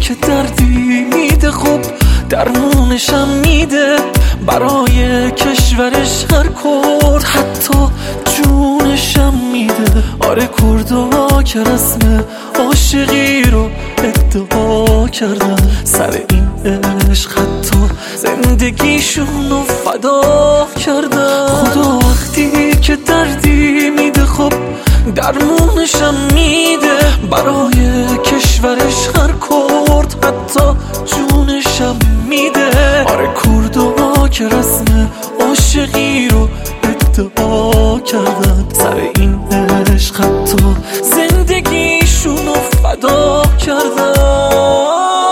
که دردی میده خوب درمونشم میده، برای کشورش هر کرد حتی جونشم میده. آره کردا که رسم عاشقی رو ادعا کردن، سر این عشق حتی زندگیشون رو فدا کردن. خدا وقتی که دردی میده خب درمونشم میده، برای کشورش هر کرد حتی جونشم میده. آره کردا که رسم عاشقی رو ادعا کردن، سر این عشق حتی زندگیشون رو فدا کردن.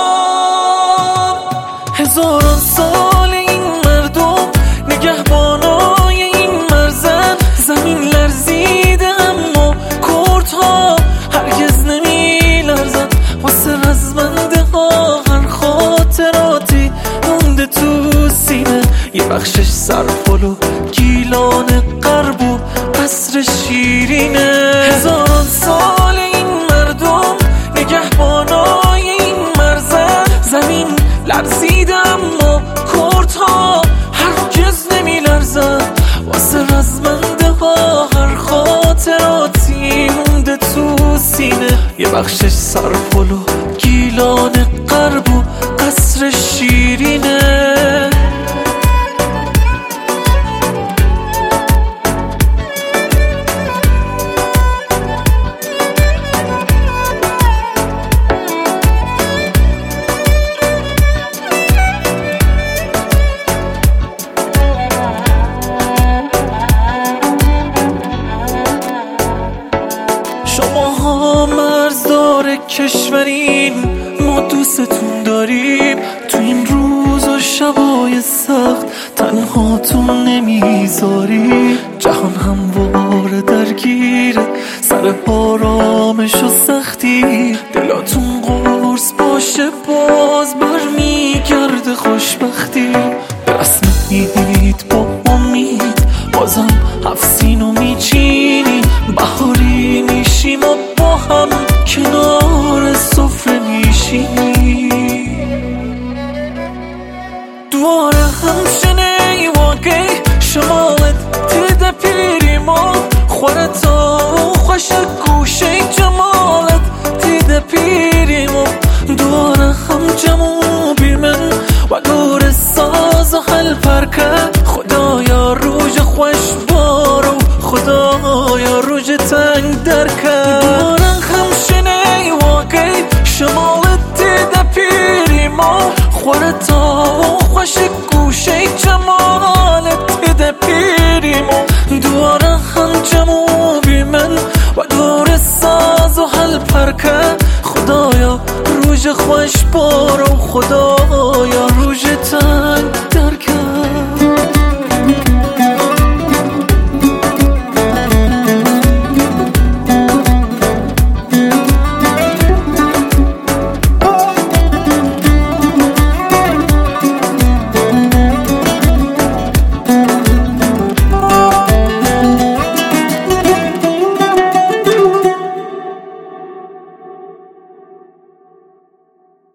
هزاران سال این مردم نگهبانای این مرزن، زمین لرزیده اما کردها هرگز نمی لرزن. واسه رزمنده ها هر خاطراتی مونده تو سینه، یه بخشش سرپل و گیلان غرب و قصر شیرینه. هزاران سال این مردم نگهبانای این مرزن، زمین لرزیده اما کردها هرگز نمی لرزن. واسه رزمنده ها هر خاطراتی مونده تو سینه، یه بخشش سرپل و گیلان غرب و قصر شیرینه. شماها مرزدار کشورین، ما دوستتون داریم. تو این روز و شبای سخت تنهاتون نمیذاریم. جهان همواره درگیره سر آرامش و سختی، دلاتون قرص باشه باز برمیگرده خوشبختی. به رسم عید با امید بازم 7 سینو میچینی، بهاری میشیم و با هم کنار سفره میشینی. دواره همشنه واقعی شمالت تیده پیریم و خورتا و خوش گوشه جمالت تیده پیریم و دواره هم جمو بیمن و دور ساز و حل پرکه. خدایا روژ خوش بارو، خدایا روژ تنگ درکه. دواره همشنه واقعی شمالت تیده پیریم و خورتا و خوش گوشه جمالت تیده پیریم و دواره هم جمو بیمن و دور ساز و حل پرکه. خدایا روژ خوش بارو، خدایا روژ تنگ درکه.